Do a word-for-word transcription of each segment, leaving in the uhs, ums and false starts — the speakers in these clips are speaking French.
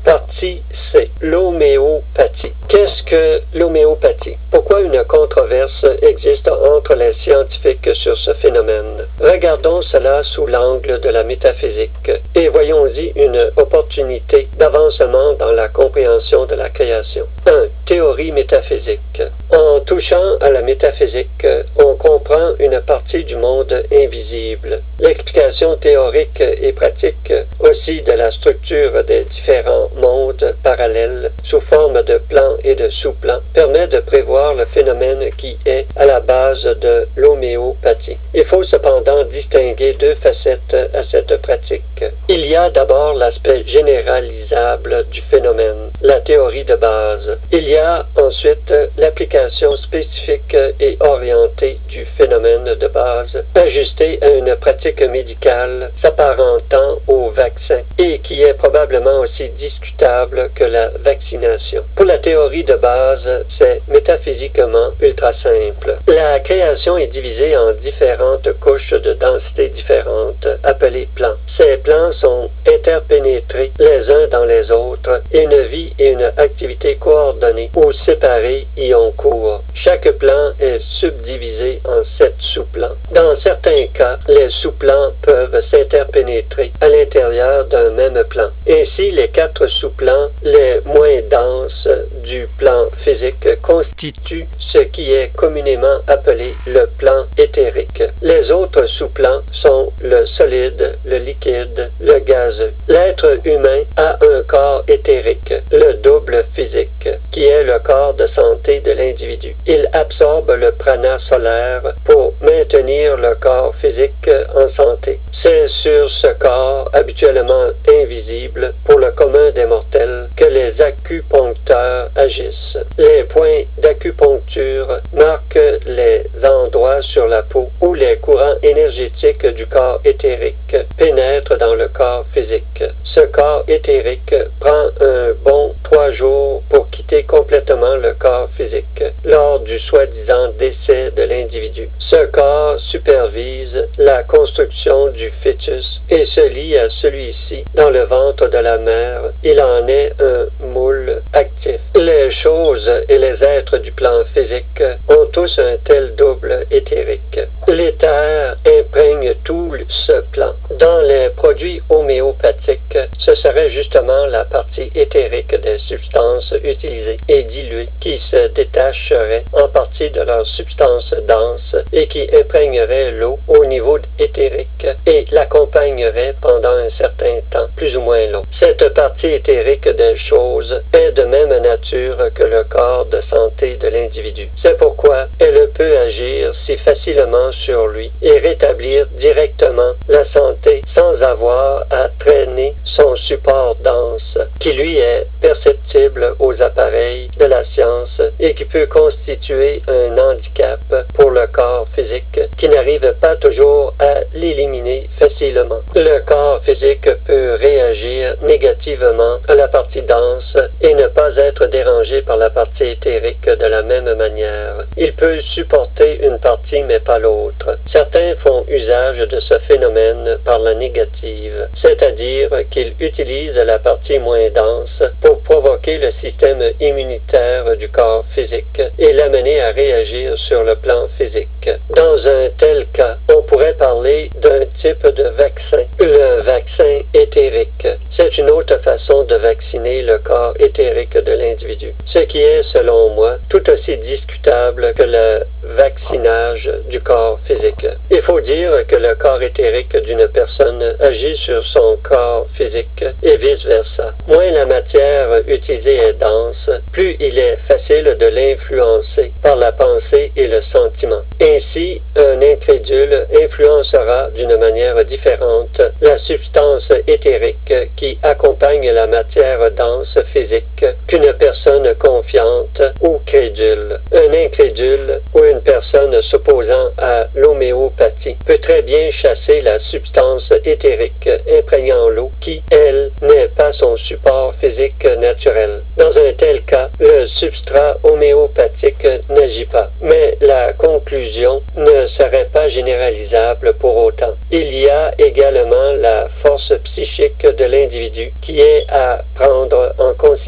Partie C. L'homéopathie. Qu'est-ce que l'homéopathie? Pourquoi une controverse existe entre les scientifiques sur ce phénomène? Regardons cela sous l'angle de la métaphysique et voyons-y une opportunité d'avancement dans la compréhension de la création. un. Théorie métaphysique. En touchant à la métaphysique, on comprend une partie du monde invisible. L'explication théorique et pratique aussi de la structure des différents mondes parallèles sous forme de plans et de sous-plans permet de prévoir le phénomène qui est à la base de l'homéopathie. Il faut cependant distinguer deux facettes à cette pratique. Il y a d'abord l'aspect généralisable du phénomène, la théorie de base. Il y a ensuite l'application spécifique et orientée du phénomène de base, ajustée à une pratique médicale s'apparentant au vaccin et qui est probablement aussi discutable que la vaccination. Pour la théorie de base, c'est métaphysiquement ultra simple. La création est divisée en différentes couches de densité différentes, appelées plans. Ces plans sont interpénétrés les uns dans les autres et une vie et une activité coordonnée ou séparées y ont cours. Chaque plan est subdivisé en sept sous-plans. Dans certains cas, les sous-plans peuvent s'interpénétrer à l'intérieur d'un même plan. Ainsi, les quatre sous-plans les moins denses du plan physique constituent ce qui est communément appelé le plan éthérique. Les autres sous-plans sont le solide, le liquide, le gazeux. L'être humain a un corps éthérique, le double physique, qui est le corps de santé de l'individu. Il absorbe le prana solaire pour maintenir le corps physique en santé. C'est sur ce corps, habituellement invisible pour le commun des mortels, que les acupuncteurs agissent. Les points d'acupuncture marquent les endroits sur la peau où les courants énergétiques du corps éthérique pénètrent dans le corps physique. Ce corps éthérique prend un bon trois jours pour quitter complètement le corps physique lors du soi-disant décès de l'individu. Ce corps supervise la construction du fœtus et se lie à celui-ci dans le ventre de la mère. Il en est un moule actif. Les choses et les êtres du plan physique ont tous un tel double éthérique. L'éther imprègne tout ce plan. Dans les produits homéopathiques, ce serait justement la partie éthérique des substances utilisées et diluées qui se détacherait en partie de leur substance dense et qui imprégnerait l'eau au niveau éthérique et l'accompagnerait pendant un certain temps, plus ou moins long. Cette partie éthérique des choses est de même nature que le corps de santé de l'individu. C'est pourquoi elle peut agir si facilement sur lui et rétablir directement la santé sans avoir à traîner son support dense, qui lui est perceptible aux appareils de la science et qui peut constituer un handicap pour le corps physique qui n'arrive pas toujours à l'éliminer facilement. Le corps physique peut réagir négativement à la partie dense et ne pas être dérangé par la partie éthérique de la même manière. Il peut supporter une partie mais pas l'autre. Certains font usage de ce phénomène par la négative, c'est-à-dire qu'ils utilisent la partie moins dense pour provoquer le système immunitaire du corps physique et l'amener à réagir sur le plan physique. Dans un tel cas, on pourrait parler d'un type de vaccin, le vaccin éthérique. C'est une autre façon de vacciner le corps éthérique de l'individu, ce qui est, selon moi, tout aussi discutable que le vaccinage du corps physique. Il faut dire que le corps éthérique d'une personne agit sur son corps physique et vice-versa. Moins la matière utilisée est dense, plus il est facile de l'influencer par la pensée et le sentiment. Ainsi, un incrédule influencera d'une manière différente la substance éthérique qui accompagne la matière dense physique qu'une personne confiante ou crédule. Un incrédule ou une personne s'opposant à l'homéopathie peut très bien chasser la substance éthérique imprégnant l'eau qui, elle, n'est pas son support physique naturel. Dans un tel cas, le substrat homéopathique n'agit pas, mais la conclusion ne serait pas généralisable pour autant. Il y a également la force psychique de l'individu qui est à prendre en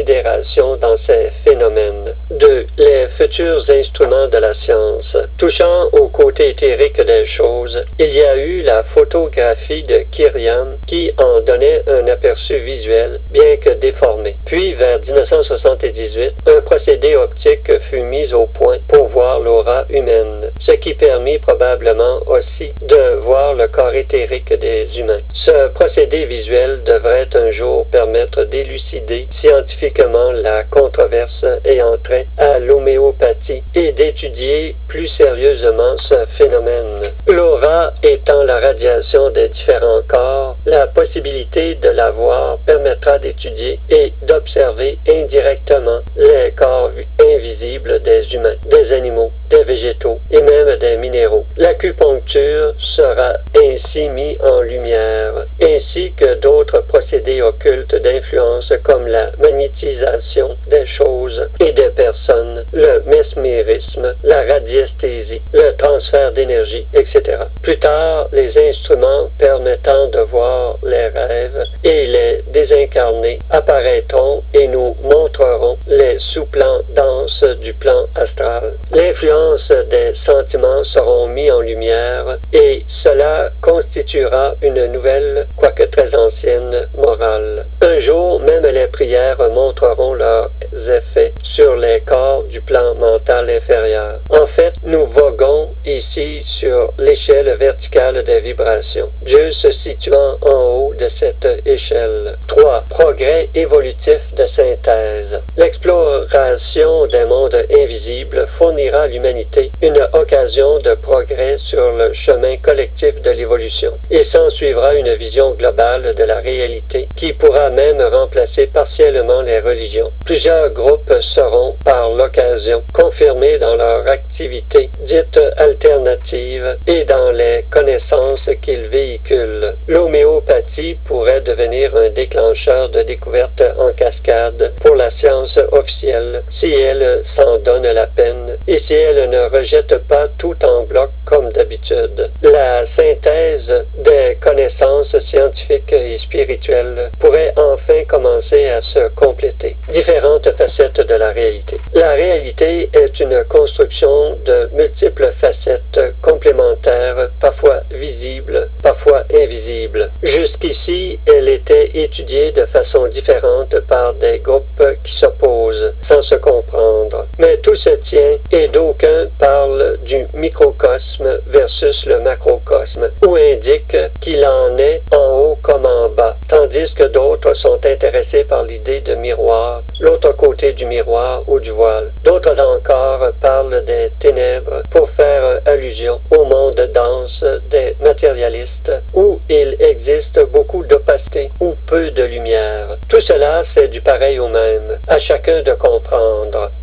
considération dans ces phénomènes. deux. Les futurs instruments de la science. Touchant au côté éthérique des choses, il y a eu la photographie de Kiriam qui en donnait un aperçu visuel, bien que déformé. Puis, vers mille neuf cent soixante-dix-huit, un procédé optique fut mis au point pour voir l'aura humaine, ce qui permit probablement aussi de voir le corps éthérique des humains. Ce procédé visuel devrait un jour permettre d'élucider scientifiquement la controverse ayant trait à l'homéopathie et d'étudier plus sérieusement ce phénomène. L'aura étant la radiation des différents corps, la possibilité de la voir permettra d'étudier et d'observer indirectement les corps invisibles des humains, des animaux, des végétaux et même des minéraux. L'acupuncture sera ainsi mis en lumière, ainsi que d'autres procédés occultes d'influence comme la magnétisation des choses et des personnes, le mesmérisme, la radiesthésie, le transfert d'énergie, et cetera. Plus tard, les instruments permettant de voir les rêves et les désincarnés apparaîtront et nous montreront les sous-plans denses du plan astral. L'influence des sentiments seront mis en lumière et cela constituera une nouvelle, quoique très ancienne, morale. Un jour, même les prières montreront leurs effets sur les corps du plan mental inférieur. En fait, nous voguons ici sur l'échelle verticale des vibrations, Dieu se situant en haut de cette échelle. trois. Progrès évolutif de synthèse. L'exploration des mondes invisibles fournira à l'humanité une occasion de progrès sur le chemin collectif de l'évolution, et s'ensuivra une vision globale de la réalité qui pourra même remplacer partiellement les religions. Plusieurs groupes seront, par l'occasion, confirmés dans leur activité dite alternative et dans les connaissances qu'ils véhiculent. L'homéopathie pourrait devenir un déclencheur de découvertes en cascade pour la science officielle si elle s'en donne la peine et si elle ne rejette pas tout en bloc comme d'habitude. La synthèse des connaissances scientifiques et spirituelles pourrait enfin commencer à se compléter. Différentes facettes de la réalité. La réalité est une construction de multiples facettes complémentaires, parfois visibles, parfois invisibles. Jusqu'ici, elle était étudiée de façon différente par des groupes qui s'opposent, sans se comprendre. Mais tout se tient et d'aucuns parlent du microcosme versus le macrocosme, ou indiquent qu'il en est en haut comme en bas, tandis que d'autres sont intéressés par l'idée de miroir, l'autre côté du miroir ou du voile. D'autres encore parlent des ténèbres pour faire allusion au monde dense des matérialistes, où il existe beaucoup d'opacité ou peu de lumière. Tout cela, c'est du pareil au même, à chacun de comprendre.